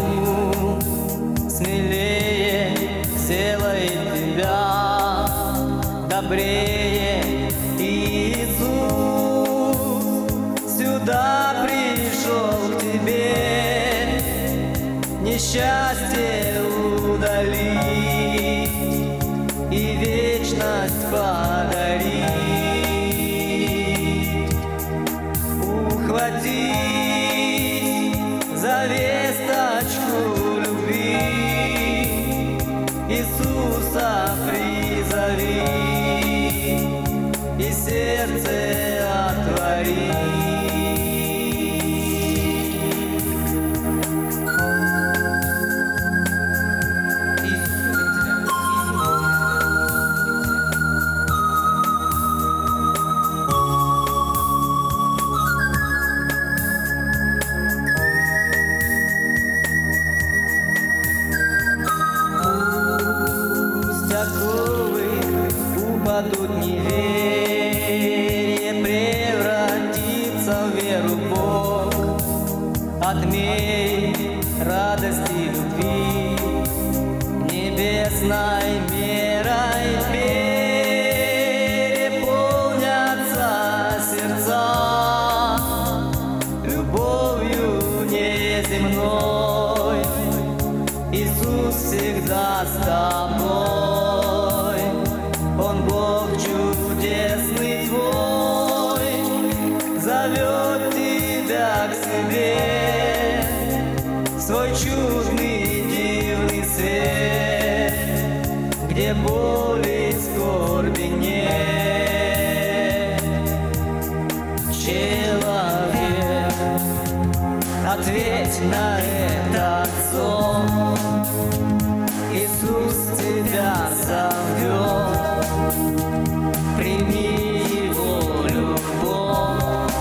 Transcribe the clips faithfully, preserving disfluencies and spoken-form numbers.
ему смелее сделает тебя добрее. Иисус сюда пришел к тебе несчастье удалить и вечность подарить. Ухватись за весточку любви, Иисуса призови и сердце отвори. Упадут неверие, превратится в веру Бог. Отмерь радости любви небесной мерой, переполнятся сердца любовью неземной. Иисус всегда с тобой, Он Бог чудесный твой, зовет тебя к себе в свой чудный дивный свет, где боли и скорби нет. Человек, ответь на этот сон, Иисус тебя зовет, прими Его любовь.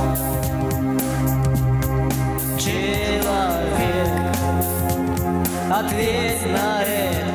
Человек, ответь на это.